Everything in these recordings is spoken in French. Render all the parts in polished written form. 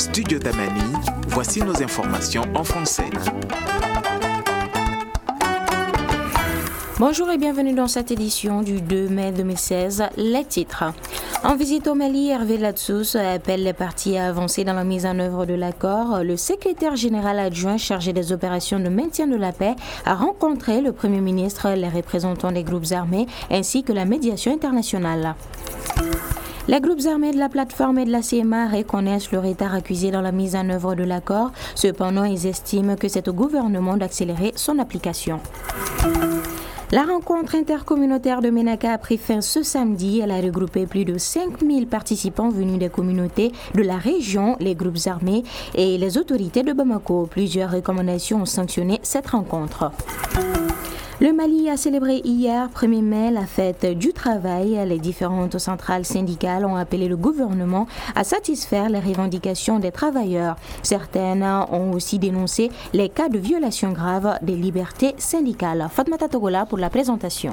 Studio Tamani, voici nos informations en français. Bonjour et bienvenue dans cette édition du 2 mai 2016. Les titres. En visite au Mali, Hervé Ladsous appelle les parties à avancer dans la mise en œuvre de l'accord. Le secrétaire général adjoint chargé des opérations de maintien de la paix a rencontré le Premier ministre, les représentants des groupes armés ainsi que la médiation internationale. Les groupes armés de la plateforme et de la CMA reconnaissent le retard accusé dans la mise en œuvre de l'accord. Cependant, ils estiment que c'est au gouvernement d'accélérer son application. La rencontre intercommunautaire de Ménaka a pris fin ce samedi. Elle a regroupé plus de 5000 participants venus des communautés de la région, les groupes armés et les autorités de Bamako. Plusieurs recommandations ont sanctionné cette rencontre. Le Mali a célébré hier, 1er mai, la fête du travail. Les différentes centrales syndicales ont appelé le gouvernement à satisfaire les revendications des travailleurs. Certaines ont aussi dénoncé les cas de violation grave des libertés syndicales. Fatmata Togola pour la présentation.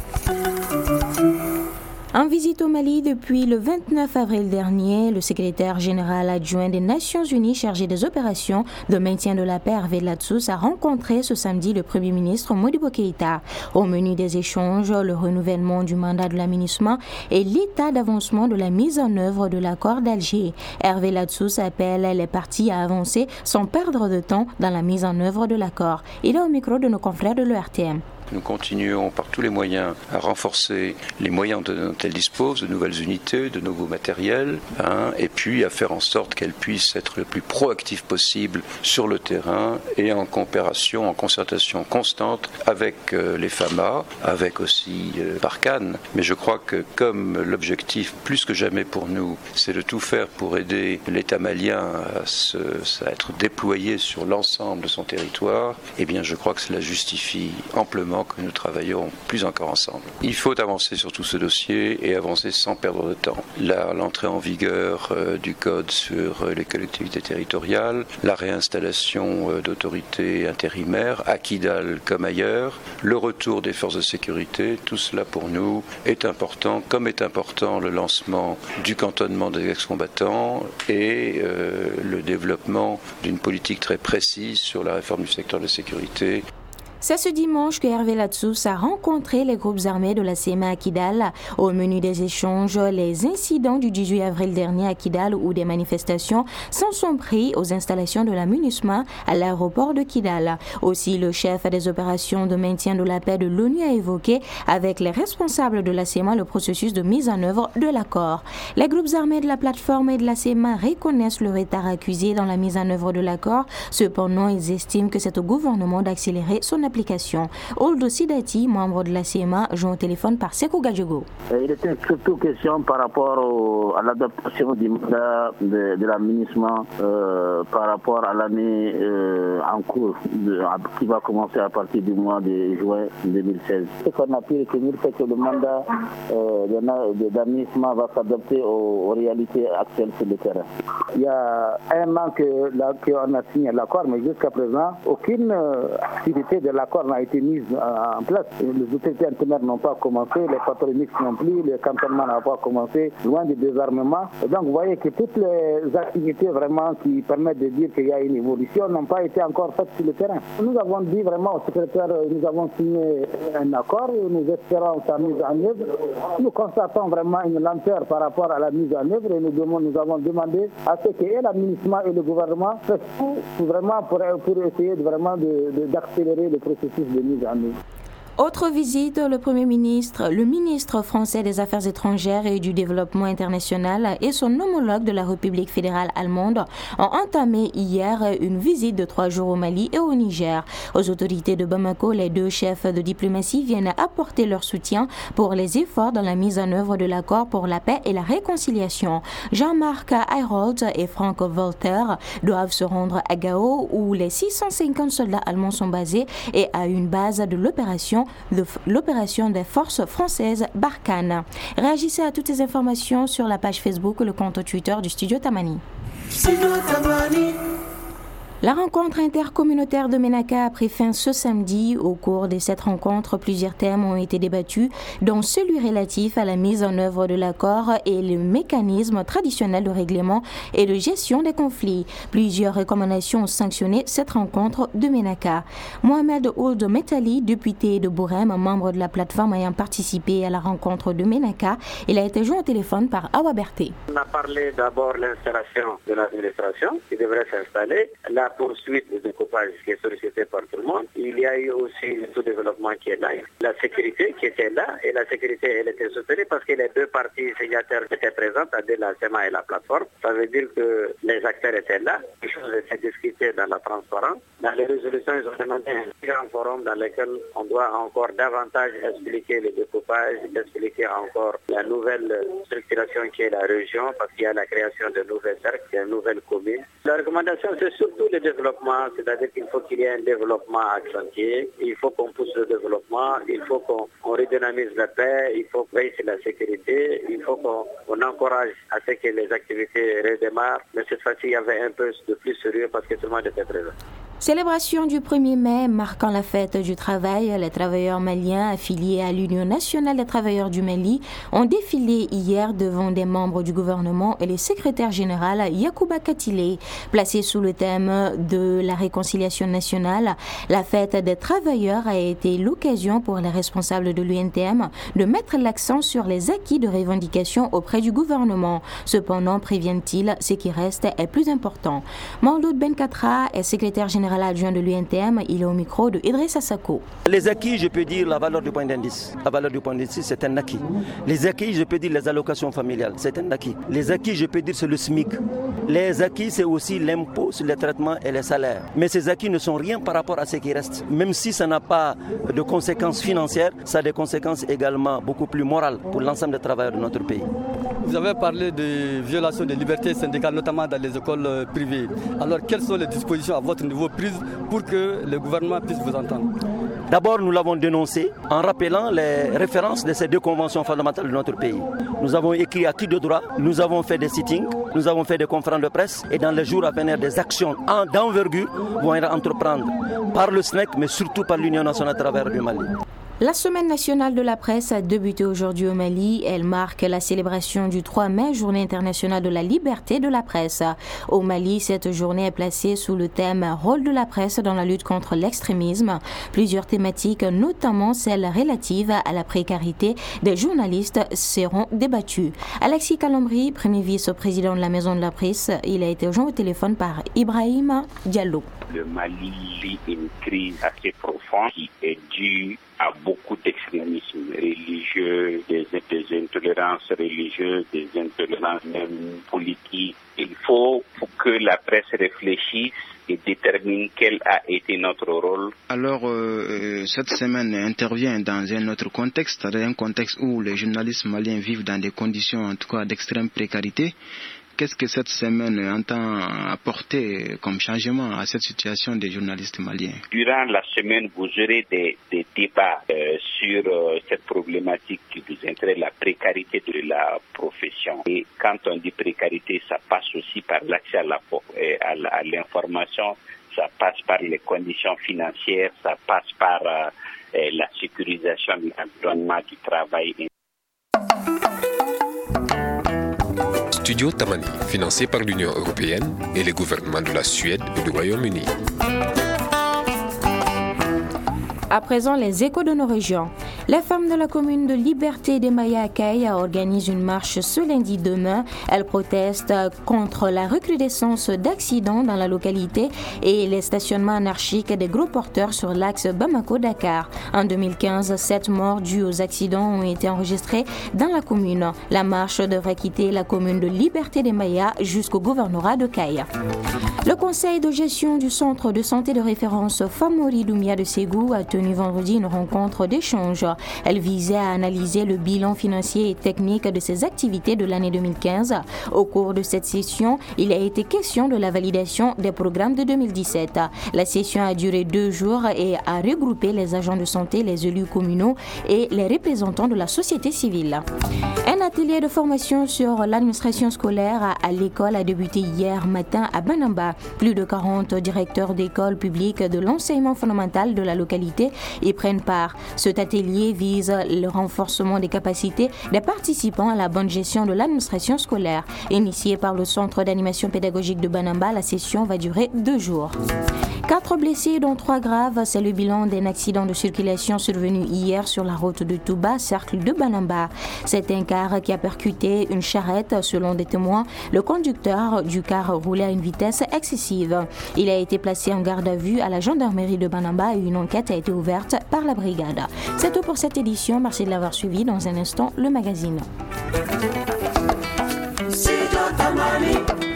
En visite au Mali depuis le 29 avril dernier, le secrétaire général adjoint des Nations Unies chargé des opérations de maintien de la paix, Hervé Ladsous, a rencontré ce samedi le Premier ministre Modibo Keïta. Au menu des échanges, le renouvellement du mandat de l'aménagement et l'état d'avancement de la mise en œuvre de l'accord d'Alger. Hervé Ladsous appelle les parties à avancer sans perdre de temps dans la mise en œuvre de l'accord. Il est au micro de nos confrères de l'ERTM. Nous continuons par tous les moyens à renforcer les moyens dont elles disposent, de nouvelles unités, de nouveaux matériels, et puis à faire en sorte qu'elles puissent être le plus proactives possible sur le terrain et en coopération, en concertation constante avec les FAMA, avec aussi Barkhane. Mais je crois que comme l'objectif, plus que jamais pour nous, c'est de tout faire pour aider l'État malien à être déployé sur l'ensemble de son territoire, eh bien je crois que cela justifie amplement que nous travaillons plus encore ensemble. Il faut avancer sur tout ce dossier et avancer sans perdre de temps. L'entrée en vigueur du code sur les collectivités territoriales, la réinstallation d'autorités intérimaires à Kidal comme ailleurs, le retour des forces de sécurité, tout cela pour nous est important, comme est important le lancement du cantonnement des ex-combattants et le développement d'une politique très précise sur la réforme du secteur de la sécurité. C'est ce dimanche que Hervé Ladsous a rencontré les groupes armés de la CMA à Kidal. Au menu des échanges, les incidents du 18 avril dernier à Kidal où des manifestations s'en sont pris aux installations de la MINUSMA à l'aéroport de Kidal. Aussi, le chef des opérations de maintien de la paix de l'ONU a évoqué avec les responsables de la CMA le processus de mise en œuvre de l'accord. Les groupes armés de la plateforme et de la CMA reconnaissent le retard accusé dans la mise en œuvre de l'accord. Cependant, ils estiment que c'est au gouvernement d'accélérer son application. Oldo Sidati, membre de la CMA, joint au téléphone par Sekou Gadjogo. Il était surtout question par rapport à l'adaptation du mandat de l'aménagement par rapport à l'année en cours qui va commencer à partir du mois de juin 2016. Ce qu'on a pu retenir, c'est que le mandat de l'aménagement va s'adapter aux réalités actuelles sur le terrain. Il y a un an qu'on a signé l'accord, mais jusqu'à présent, aucune activité de l'accord n'a été mise en place. Les autorités intérieures n'ont pas commencé, les patrouilles mixtes non plus, le cantonnement n'a pas commencé, loin du désarmement. Et donc vous voyez que toutes les activités vraiment qui permettent de dire qu'il y a une évolution n'ont pas été encore faites sur le terrain. Nous avons dit vraiment au secrétaire, nous avons signé un accord, nous espérons sa mise en œuvre. Nous constatons vraiment une lenteur par rapport à la mise en œuvre et nous avons demandé à ce que l'aménagement et le gouvernement fassent tout vraiment pour essayer d'accélérer le processus de mise en œuvre. Autre visite, le ministre français des Affaires étrangères et du Développement international et son homologue de la République fédérale allemande ont entamé hier une visite de 3 jours au Mali et au Niger. Aux autorités de Bamako, les deux chefs de diplomatie viennent apporter leur soutien pour les efforts dans la mise en œuvre de l'accord pour la paix et la réconciliation. Jean-Marc Ayrault et Frank Walter doivent se rendre à Gao où les 650 soldats allemands sont basés et à une base de l'opération des forces françaises Barkhane. Réagissez à toutes ces informations sur la page Facebook ou le compte Twitter du Studio Tamani. La rencontre intercommunautaire de Ménaka a pris fin ce samedi. Au cours de cette rencontre, plusieurs thèmes ont été débattus, dont celui relatif à la mise en œuvre de l'accord et le mécanisme traditionnel de règlement et de gestion des conflits. Plusieurs recommandations ont sanctionné cette rencontre de Ménaka. Mohamed Ould Metali, député de Bourem, membre de la plateforme ayant participé à la rencontre de Ménaka, il a été joint au téléphone par Awa Berté. On a parlé d'abord de l'installation de l'administration qui devrait s'installer, la poursuite du découpage qui est sollicité par tout le monde. Il y a eu aussi le sous-développement qui est là, la sécurité qui était là, et la sécurité elle était soutenue parce que les deux parties signataires étaient présentes, c'est-à-dire la SEMA et la plateforme. Ça veut dire que les acteurs étaient là, les choses étaient discutées dans la transparence. Dans les résolutions, ils ont demandé un grand forum dans lequel on doit encore davantage expliquer le découpage, expliquer encore la nouvelle structuration qui est la région, parce qu'il y a la création de nouvelles cercles, de nouvelles communes. La recommandation, c'est surtout le développement, c'est-à-dire qu'il faut qu'il y ait un développement accentué, il faut qu'on pousse le développement, il faut qu'on redynamise la paix, il faut veiller sur la sécurité, il faut qu'on encourage à ce que les activités redémarrent. Mais cette fois-ci, il y avait un peu de plus sérieux parce que tout le monde était présent. Célébration du 1er mai marquant la fête du travail, les travailleurs maliens affiliés à l'Union nationale des travailleurs du Mali ont défilé hier devant des membres du gouvernement et le secrétaire général Yacouba Katile. Placé sous le thème de la réconciliation nationale, la fête des travailleurs a été l'occasion pour les responsables de l'UNTM de mettre l'accent sur les acquis de revendication auprès du gouvernement. Cependant, préviennent-ils, ce qui reste est plus important. Mauloud Benkatra est secrétaire général adjoint de l'UNTM, il est au micro de Idrissa Sako. Les acquis, je peux dire la valeur du point d'indice. La valeur du point d'indice, c'est un acquis. Les acquis, je peux dire les allocations familiales, c'est un acquis. Les acquis, je peux dire c'est le SMIC. Les acquis, c'est aussi l'impôt sur les traitements et les salaires. Mais ces acquis ne sont rien par rapport à ce qui reste. Même si ça n'a pas de conséquences financières, ça a des conséquences également beaucoup plus morales pour l'ensemble des travailleurs de notre pays. Vous avez parlé de violations des libertés syndicales, notamment dans les écoles privées. Alors, quelles sont les dispositions à votre niveau prises pour que le gouvernement puisse vous entendre? D'abord, nous l'avons dénoncé en rappelant les références de ces deux conventions fondamentales de notre pays. Nous avons écrit à qui de droit, nous avons fait des sittings, nous avons fait des conférences de presse et dans les jours à venir, des actions d'envergure vont être entreprendre par le SNEC, mais surtout par l'Union nationale des travailleurs du Mali. La Semaine nationale de la presse a débuté aujourd'hui au Mali. Elle marque la célébration du 3 mai, journée internationale de la liberté de la presse. Au Mali, cette journée est placée sous le thème « Rôle de la presse dans la lutte contre l'extrémisme ». Plusieurs thématiques, notamment celles relatives à la précarité des journalistes, seront débattues. Alexis Kalambri, premier vice-président de la Maison de la Presse, il a été joint au téléphone par Ibrahima Diallo. Le Mali vit une crise assez profonde qui est due à beaucoup d'extrémisme religieux, des intolérances religieuses, des intolérances même politiques. Il faut que la presse réfléchisse et détermine quel a été notre rôle. Alors, cette semaine intervient dans un autre contexte, un contexte où les journalistes maliens vivent dans des conditions en tout cas d'extrême précarité. Qu'est-ce que cette semaine entend apporter comme changement à cette situation des journalistes maliens? Durant la semaine, vous aurez des débats sur cette problématique qui vous intéresse, la précarité de la profession. Et quand on dit précarité, ça passe aussi par l'accès à l'information, ça passe par les conditions financières, ça passe par la sécurisation de l'environnement du travail. Studio Tamani, financé par l'Union européenne et les gouvernements de la Suède et du Royaume-Uni. À présent, les échos de nos régions. Les femmes de la commune de Liberté des Maya Akai organisent une marche ce lundi demain. Elles protestent contre la recrudescence d'accidents dans la localité et les stationnements anarchiques des gros porteurs sur l'axe Bamako-Dakar. En 2015, 7 morts dus aux accidents ont été enregistrés dans la commune. La marche devrait quitter la commune de Liberté des Maya jusqu'au gouvernorat de Kaya. Le conseil de gestion du centre de santé de référence Famori Doumbia de Ségou a tenu vendredi une rencontre d'échange. Elle visait à analyser le bilan financier et technique de ses activités de l'année 2015. Au cours de cette session, il a été question de la validation des programmes de 2017. La session a duré 2 jours et a regroupé les agents de santé, les élus communaux et les représentants de la société civile. Un atelier de formation sur l'administration scolaire à l'école a débuté hier matin à Banamba. Plus de 40 directeurs d'écoles publiques de l'enseignement fondamental de la localité y prennent part. Cet atelier vise le renforcement des capacités des participants à la bonne gestion de l'administration scolaire. Initié par le Centre d'animation pédagogique de Banamba, la session va durer 2 jours. 4 blessés, dont 3 graves, c'est le bilan d'un accident de circulation survenu hier sur la route de Touba, cercle de Banamba. C'est un car qui a percuté une charrette. Selon des témoins, le conducteur du car roulait à une vitesse excessive. Il a été placé en garde à vue à la gendarmerie de Banamba et une enquête a été ouverte par la brigade. C'est tout pour cette édition. Merci de l'avoir suivi. Dans un instant, le magazine.